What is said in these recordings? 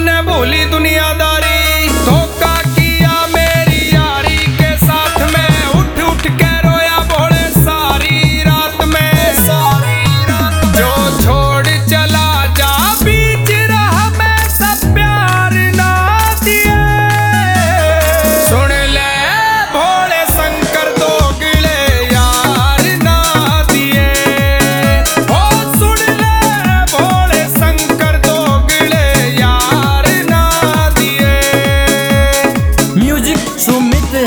ने भूली दुनियादारी, धोखा किया मेरी यारी के साथ में, उठ उठ के रोया भोले सारी रात में। जो छोड़ चला जा बीच राह में, सब प्यार ना दिए। सुन ले भोले शंकर दो गिले यार ना दिए। ओ सुन ले भोले शंकर दो गिले यार ना दिए। म्यूजिक सुमित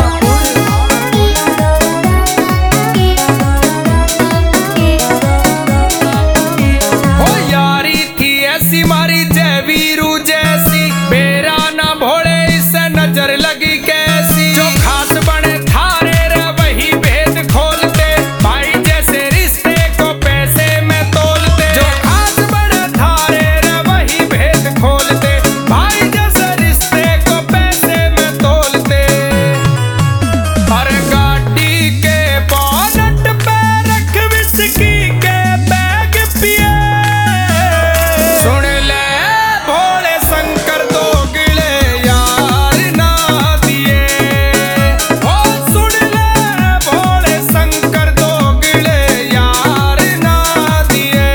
हो यारी थी ऐसी मारी जय वीरू जैसी, बेरा ना भोले इससे नजर लगी कैसी। जो खास बने थारे रे वही भेद खोलते, भाई जैसे रिश्ते को पैसे में तोलते। जो खास बने थारे रे वही भेद खोलते, भाई जैसे रिश्ते को पैसे में तोलते। हर गाड़ी के बोनट पे रख विस्की के बैग पिए। सुन ले भोले शंकर दो गिले यार ना दिए। ओ सुन ले भोले शंकर दो गिले यार ना दिए।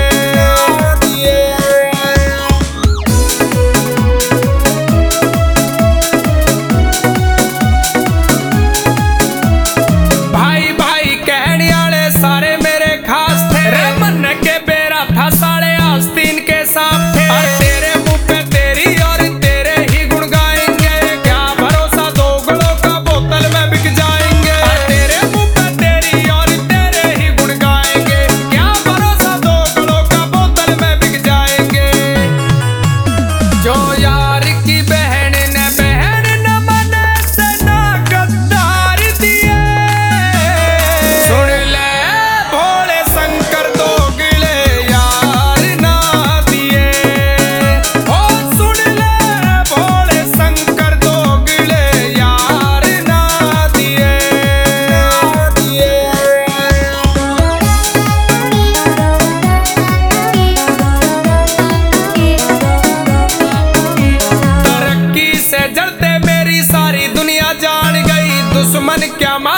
भाई भाई कहने वाले सारे मेरे खास थे रे, मन के बेरा था साढ़े आस्तीन के साथ थे। और तेरे मुंह पे तेरी और तेरे ही गुण गाएंगे, क्या भरोसा दो गलों का बोतल में बिक जाएंगे। और तेरे मुंह पे तेरी और तेरे ही गुण गाएंगे, क्या भरोसा दो गलों का बोतल में बिक जाएंगे। जो यार की बहन न मने से ना गद्दार दिए। सुन ले भोले शंकर दो गिले यार ना दिए। ओ सुन ले भोले शंकर दो गिले यार ना दिए। तरक्की से जलते मेरी सारी दुनिया जान गई, दुश्मन क्या